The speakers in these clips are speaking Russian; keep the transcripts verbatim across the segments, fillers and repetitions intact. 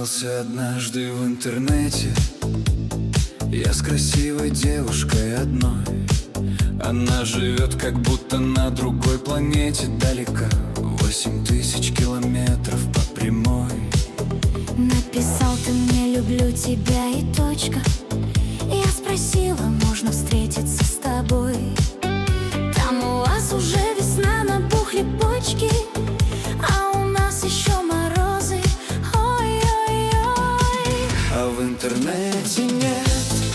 Познакомился однажды в интернете я с красивой девушкой одной. Она живет как будто на другой планете, далеко, восемь тысяч километров по прямой. Написал ты мне: люблю тебя и точка. Я спросила: можно встретиться с тобой? Там у вас уже весна, набухли почки, а у нас еще морозы. Ой-ой-ой. А в интернете нет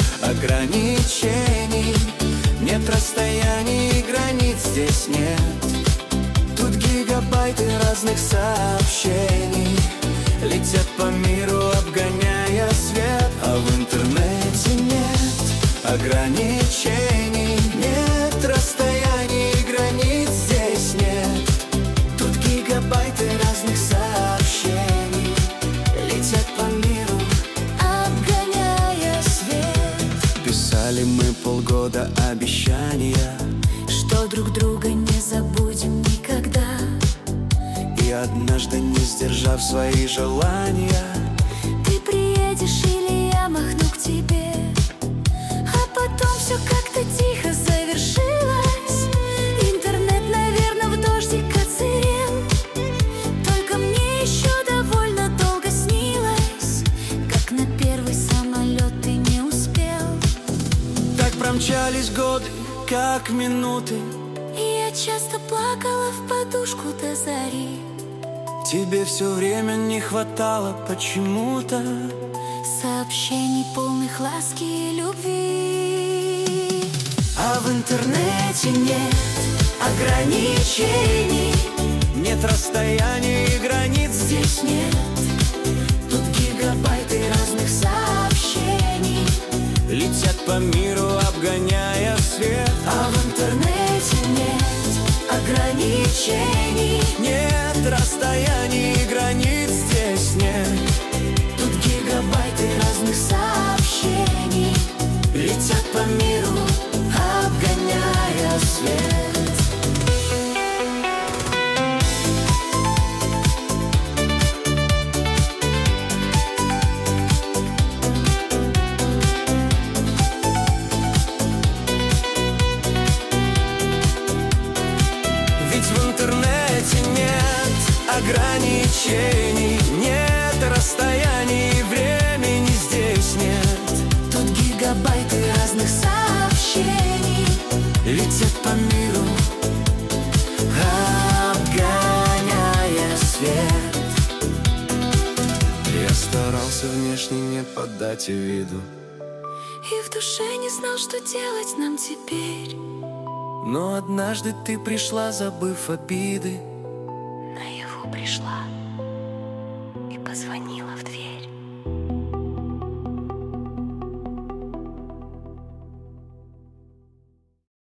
ограничений, нет расстояний и границ здесь нет. Тут гигабайты разных сообщений летят по миру, обгоняя свет. А в интернете нет ограничений, нет расстояний и границ здесь нет. Тут гигабайты разных сообщений летят по миру, обгоняя свет. Писали мы полгода обещания, что друг друга не забудем никогда. И однажды, не сдержав свои желания, ты приедешь или я махну к тебе. А потом все как-то тихо завершилось. Интернет, наверное, в дождик отсырел. Только мне еще довольно долго снилось, как на первый самолет ты не успел. так промчались годы, как минуты. И я часто плакала в подушку до зари. Тебе все время не хватало почему-то Сообщений, полных ласки и любви. А в интернете нет ограничений, нет расстояний и границ здесь нет. Тут гигабайты разных сообщений летят по миру, обгоняя свет. А в интернете нет ограничений, нет расстояний и границ здесь нет. тут гигабайты разных сообщений летят по миру, обгоняя свет. ведь в интернете нет ограничений, нет расстояний и времени здесь нет. Тут гигабайты разных сообщений летят по миру, обгоняя свет. Я старался внешне не подать и виду, и в душе не знал, что делать нам теперь. но однажды ты пришла, забыв обиды. Наяву пришла.